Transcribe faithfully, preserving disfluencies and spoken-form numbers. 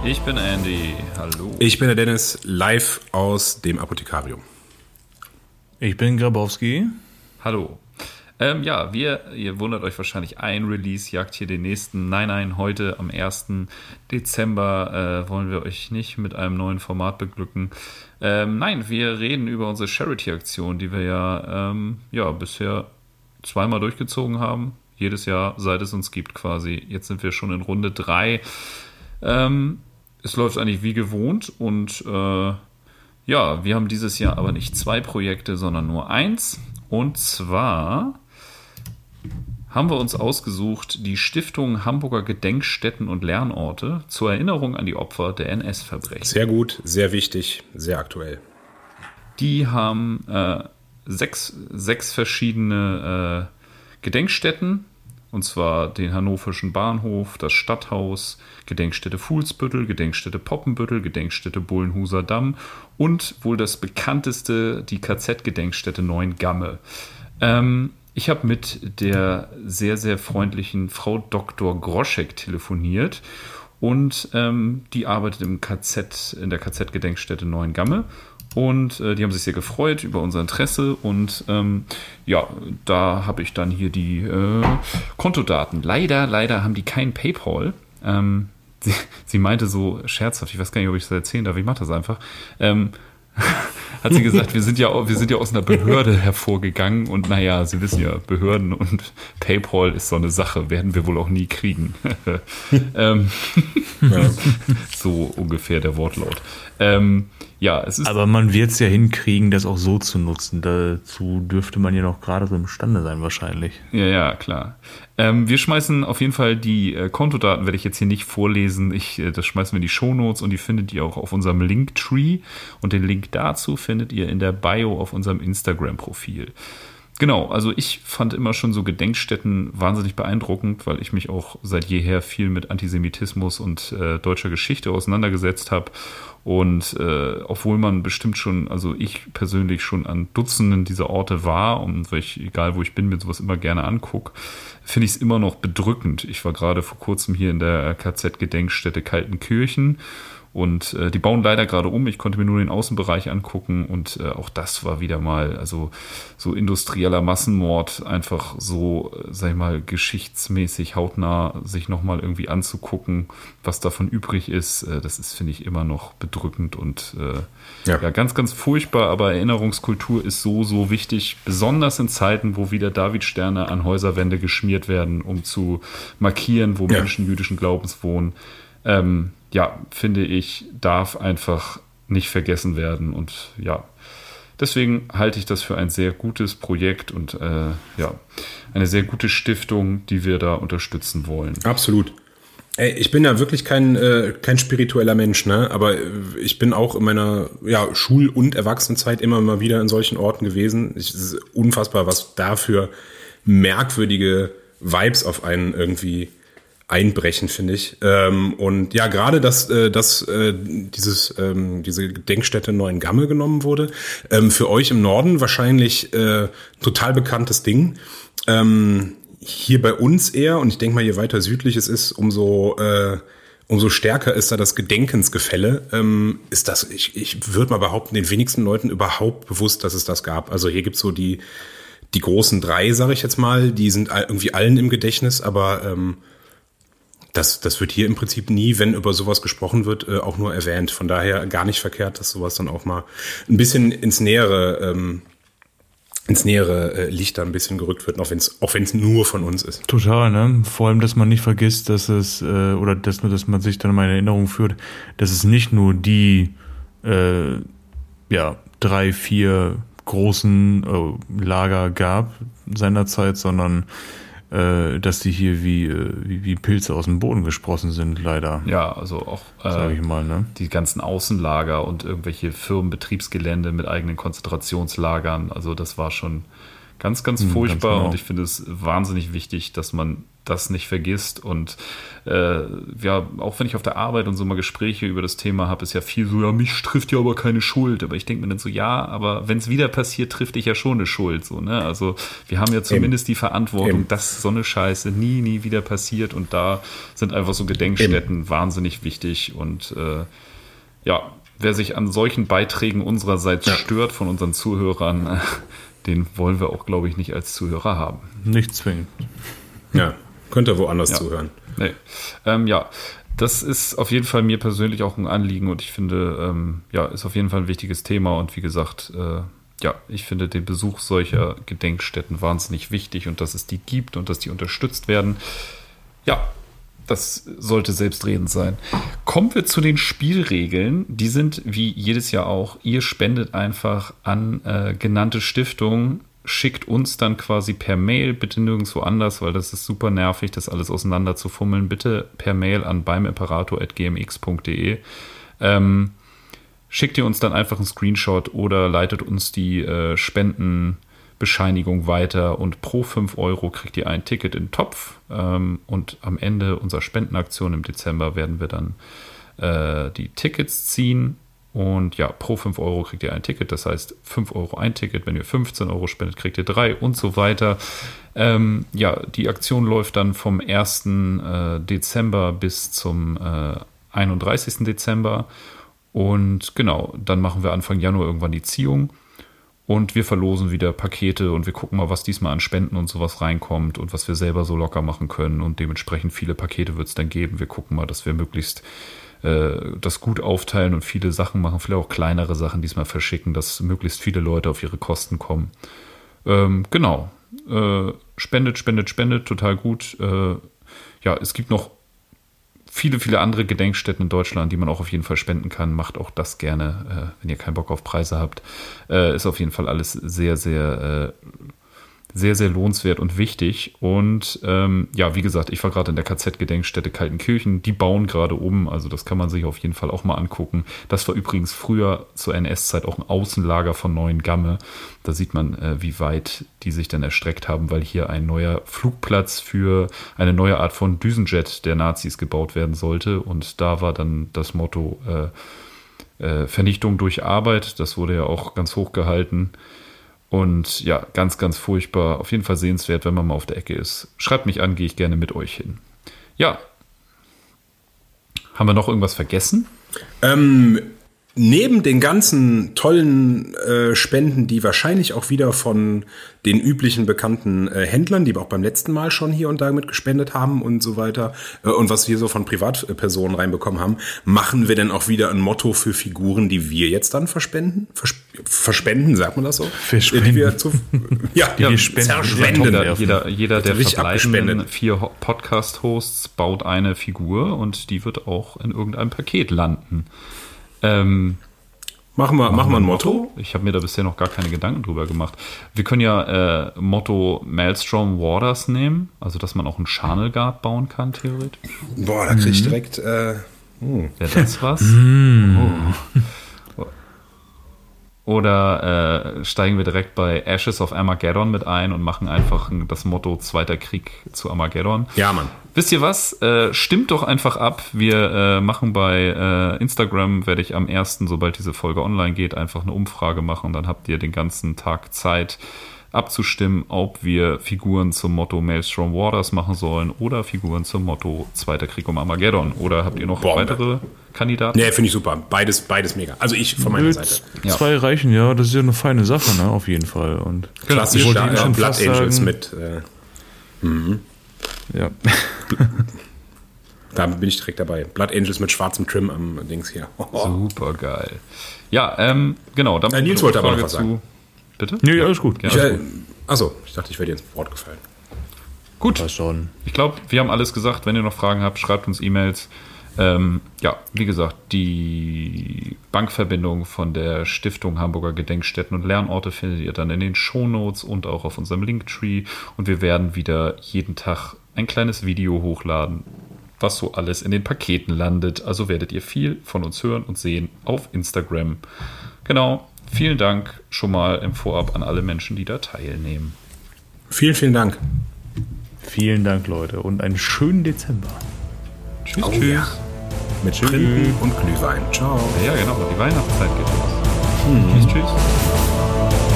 Ich bin Andy, hallo. Ich bin der Dennis, live aus dem Apothekarium. Ich bin Grabowski. Hallo. Ähm, ja, wir, ihr wundert euch wahrscheinlich, ein Release jagt hier den nächsten. Nein, nein, heute am ersten Dezember äh, wollen wir euch nicht mit einem neuen Format beglücken. Ähm, nein, wir reden über unsere Charity-Aktion, die wir ja, ähm, ja bisher zweimal durchgezogen haben. Jedes Jahr, seit es uns gibt quasi. Jetzt sind wir schon in Runde drei. Ähm, es läuft eigentlich wie gewohnt und äh, ja, wir haben dieses Jahr aber nicht zwei Projekte, sondern nur eins. Und zwar haben wir uns ausgesucht, die Stiftung Hamburger Gedenkstätten und Lernorte zur Erinnerung an die Opfer der N S-Verbrechen. Sehr gut, sehr wichtig, sehr aktuell. Die haben äh, sechs, sechs verschiedene äh, Gedenkstätten, und zwar den Hannoverschen Bahnhof, das Stadthaus, Gedenkstätte Fuhlsbüttel, Gedenkstätte Poppenbüttel, Gedenkstätte Bullenhuser Damm und wohl das bekannteste, die K Z-Gedenkstätte Neuengamme. Ähm, ich habe mit der sehr, sehr freundlichen Frau Doktor Groschek telefoniert und ähm, die arbeitet im K Z, in der K Z-Gedenkstätte Neuengamme. Und äh, die haben sich sehr gefreut über unser Interesse und ähm, ja, da habe ich dann hier die äh, Kontodaten. Leider, leider haben die kein PayPal. Ähm, sie, sie meinte so scherzhaft, ich weiß gar nicht, ob ich das erzählen darf, ich mache das einfach. Ähm, hat sie gesagt, wir sind ja wir sind ja aus einer Behörde hervorgegangen und naja, Sie wissen ja, Behörden und PayPal ist so eine Sache, werden wir wohl auch nie kriegen. ähm, ja. So ungefähr der Wortlaut. Ähm, ja, es ist. Aber man wird es ja hinkriegen, das auch so zu nutzen. Dazu dürfte man ja noch gerade so imstande sein, wahrscheinlich. Ja, ja, klar. Ähm, wir schmeißen auf jeden Fall die äh, Kontodaten, werde ich jetzt hier nicht vorlesen. Ich, äh, das schmeißen wir in die Shownotes und die findet ihr auch auf unserem Linktree. Und den Link dazu findet ihr in der Bio auf unserem Instagram-Profil. Genau, also ich fand immer schon so Gedenkstätten wahnsinnig beeindruckend, weil ich mich auch seit jeher viel mit Antisemitismus und äh, deutscher Geschichte auseinandergesetzt habe. Und äh, obwohl man bestimmt schon, also ich persönlich schon an Dutzenden dieser Orte war und weil ich, egal wo ich bin, mir sowas immer gerne angucke, finde ich es immer noch bedrückend. Ich war gerade vor kurzem hier in der K Z-Gedenkstätte Kaltenkirchen. Und äh, die bauen leider gerade um. Ich konnte mir nur den Außenbereich angucken und äh, auch das war wieder mal, also so industrieller Massenmord, einfach so, äh, sag ich mal, geschichtsmäßig hautnah sich nochmal irgendwie anzugucken, was davon übrig ist. Äh, das ist, finde ich, immer noch bedrückend und äh, ja. ja, ganz, ganz furchtbar. Aber Erinnerungskultur ist so, so wichtig, besonders in Zeiten, wo wieder Davidsterne an Häuserwände geschmiert werden, um zu markieren, wo ja. Menschen jüdischen Glaubens wohnen. Ähm, ja, finde ich, darf einfach nicht vergessen werden. Und ja, deswegen halte ich das für ein sehr gutes Projekt und äh, ja, eine sehr gute Stiftung, die wir da unterstützen wollen. Absolut. Ey, ich bin ja wirklich kein, äh, kein spiritueller Mensch, ne? Aber ich bin auch in meiner ja, Schul- und Erwachsenenzeit immer mal wieder in solchen Orten gewesen. Es ist unfassbar, was da für merkwürdige Vibes auf einen irgendwie einbrechen, finde ich. Ähm, und ja, gerade, dass, äh, dass äh, dieses, ähm, diese Gedenkstätte Neuengamme genommen wurde, ähm, für euch im Norden wahrscheinlich äh, total bekanntes Ding. Ähm, hier bei uns eher, und ich denke mal, je weiter südlich es ist, umso äh, umso stärker ist da das Gedenkensgefälle. Ähm, ist das, ich, ich würde mal behaupten, den wenigsten Leuten überhaupt bewusst, dass es das gab. Also hier gibt's so die die großen drei, sage ich jetzt mal, die sind irgendwie allen im Gedächtnis, aber ähm, Das, das wird hier im Prinzip nie, wenn über sowas gesprochen wird, äh, auch nur erwähnt. Von daher gar nicht verkehrt, dass sowas dann auch mal ein bisschen ins nähere, ähm, ins nähere äh, Licht da ein bisschen gerückt wird, auch wenn es auch wenn es nur von uns ist. Total, ne? Vor allem, dass man nicht vergisst, dass es, äh, oder dass, dass man sich dann mal in Erinnerung führt, dass es nicht nur die äh, ja, drei, vier großen äh, Lager gab seinerzeit, sondern dass die hier wie, wie, wie Pilze aus dem Boden gesprossen sind, leider. Ja, also auch äh, sag ich mal, ne? Die ganzen Außenlager und irgendwelche Firmenbetriebsgelände mit eigenen Konzentrationslagern. Also das war schon Ganz, ganz Hm, furchtbar ganz genau. und ich finde es wahnsinnig wichtig, dass man das nicht vergisst und äh, ja, auch wenn ich auf der Arbeit und so mal Gespräche über das Thema habe, ist ja viel so, ja, mich trifft ja aber keine Schuld, aber ich denke mir dann so, ja, aber wenn es wieder passiert, trifft dich ja schon eine Schuld, so, ne, also wir haben ja zumindest Eben. die Verantwortung, Eben. dass so eine Scheiße nie, nie wieder passiert und da sind einfach so Gedenkstätten Eben. wahnsinnig wichtig und äh, ja, wer sich an solchen Beiträgen unsererseits ja. stört von unseren Zuhörern, äh, den wollen wir auch, glaube ich, nicht als Zuhörer haben. Nicht zwingend. Ja, könnt ihr woanders ja. zuhören. Nee. Ähm, ja, das ist auf jeden Fall mir persönlich auch ein Anliegen und ich finde, ähm, ja, ist auf jeden Fall ein wichtiges Thema und wie gesagt, äh, ja, ich finde den Besuch solcher Gedenkstätten wahnsinnig wichtig und dass es die gibt und dass die unterstützt werden. Ja, das sollte selbstredend sein. Kommen wir zu den Spielregeln. Die sind wie jedes Jahr auch, ihr spendet einfach an äh, genannte Stiftungen, schickt uns dann quasi per Mail, bitte nirgendwo anders, weil das ist super nervig, das alles auseinander zu fummeln, bitte per Mail an beim imperator at g m x punkt d e. Ähm, schickt ihr uns dann einfach einen Screenshot oder leitet uns die äh, Spendenbescheinigung weiter und pro fünf Euro kriegt ihr ein Ticket in den Topf ähm, und am Ende unserer Spendenaktion im Dezember werden wir dann äh, die Tickets ziehen. Und ja, pro fünf Euro kriegt ihr ein Ticket, das heißt fünf Euro ein Ticket, wenn ihr fünfzehn Euro spendet, kriegt ihr drei und so weiter. Ähm, ja, die Aktion läuft dann vom ersten äh, Dezember bis zum äh, einunddreißigsten Dezember und genau, dann machen wir Anfang Januar irgendwann die Ziehung und wir verlosen wieder Pakete und wir gucken mal, was diesmal an Spenden und sowas reinkommt und was wir selber so locker machen können und dementsprechend viele Pakete wird es dann geben. Wir gucken mal, dass wir möglichst das gut aufteilen und viele Sachen machen, vielleicht auch kleinere Sachen diesmal verschicken, dass möglichst viele Leute auf ihre Kosten kommen. Ähm, genau. Äh, spendet, spendet, spendet, total gut. Äh, ja, es gibt noch viele, viele andere Gedenkstätten in Deutschland, die man auch auf jeden Fall spenden kann. Macht auch das gerne, äh, wenn ihr keinen Bock auf Preise habt. Äh, ist auf jeden Fall alles sehr, sehr äh, sehr, sehr lohnenswert und wichtig. Und ähm, ja, wie gesagt, ich war gerade in der K Z-Gedenkstätte Kaltenkirchen. Die bauen gerade um, also das kann man sich auf jeden Fall auch mal angucken. Das war übrigens früher zur N S-Zeit auch ein Außenlager von Neuengamme. Da sieht man, äh, wie weit die sich dann erstreckt haben, weil hier ein neuer Flugplatz für eine neue Art von Düsenjet der Nazis gebaut werden sollte. Und da war dann das Motto äh, äh, Vernichtung durch Arbeit. Das wurde ja auch ganz hoch gehalten. Und ja, ganz, ganz furchtbar. Auf jeden Fall sehenswert, wenn man mal auf der Ecke ist. Schreibt mich an, gehe ich gerne mit euch hin. Ja. Haben wir noch irgendwas vergessen? Ähm, neben den ganzen tollen äh, Spenden, die wahrscheinlich auch wieder von den üblichen bekannten äh, Händlern, die wir auch beim letzten Mal schon hier und da mit gespendet haben und so weiter, äh, und was wir so von Privatpersonen reinbekommen haben, machen wir dann auch wieder ein Motto für Figuren, die wir jetzt dann verspenden? Vers- verspenden, sagt man das so? Verspenden. Die wir zu, ja, die ja, wir spenden. zerspenden. Jeder, jeder, jeder der richtig verbleibenden abgespendet. vier Ho- Podcast-Hosts baut eine Figur und die wird auch in irgendeinem Paket landen. Ähm, Machen wir, machen wir ein Motto? Ich habe mir da bisher noch gar keine Gedanken drüber gemacht. Wir können ja äh, Motto Maelstrom Waters nehmen, also dass man auch einen Channel Guard bauen kann, theoretisch. Boah, da krieg ich direkt... Äh, Wäre das was? oh. Oder äh, steigen wir direkt bei Ashes of Armageddon mit ein und machen einfach das Motto Zweiter Krieg zu Armageddon. Ja, Mann. Wisst ihr was? Äh, stimmt doch einfach ab. Wir äh, machen bei äh, Instagram, werde ich am ersten, sobald diese Folge online geht, einfach eine Umfrage machen. Dann habt ihr den ganzen Tag Zeit abzustimmen, ob wir Figuren zum Motto Maelstrom Waters machen sollen oder Figuren zum Motto Zweiter Krieg um Armageddon. Oder habt ihr noch Boah, weitere Kandidaten? Nee, finde ich super. Beides, beides mega. Also ich von meiner Nö, Seite. Ja. Zwei reichen, ja, das ist ja eine feine Sache, ne, auf jeden Fall. Und Klassisch ich wollte da, Ihnen äh, schon Blood fast Angels sagen- mit. Äh, Ja. da bin ich direkt dabei. Blood Angels mit schwarzem Trim am Dings hier. Super geil. Ja, ähm, genau. Dann Äh, Nils eine wollte aber Frage noch was sagen. Bitte? Nee, alles gut. Ja, Ich, alles äh, gut. achso, ich dachte, ich werde dir ins Wort gefallen. Gut. Passt schon. Ich glaube, wir haben alles gesagt. Wenn ihr noch Fragen habt, schreibt uns E-Mails. Ähm, ja, wie gesagt, die Bankverbindung von der Stiftung Hamburger Gedenkstätten und Lernorte findet ihr dann in den Shownotes und auch auf unserem Linktree. Und wir werden wieder jeden Tag ein kleines Video hochladen, was so alles in den Paketen landet. Also werdet ihr viel von uns hören und sehen auf Instagram. Genau. Vielen Dank schon mal im Vorab an alle Menschen, die da teilnehmen. Vielen, vielen Dank. Vielen Dank, Leute, und einen schönen Dezember. Tschüss, Oh, tschüss. ja. Mit Sprinten und Glühwein. Ciao. Ja, genau. Die Weihnachtszeit geht los. Hm. Tschüss, tschüss.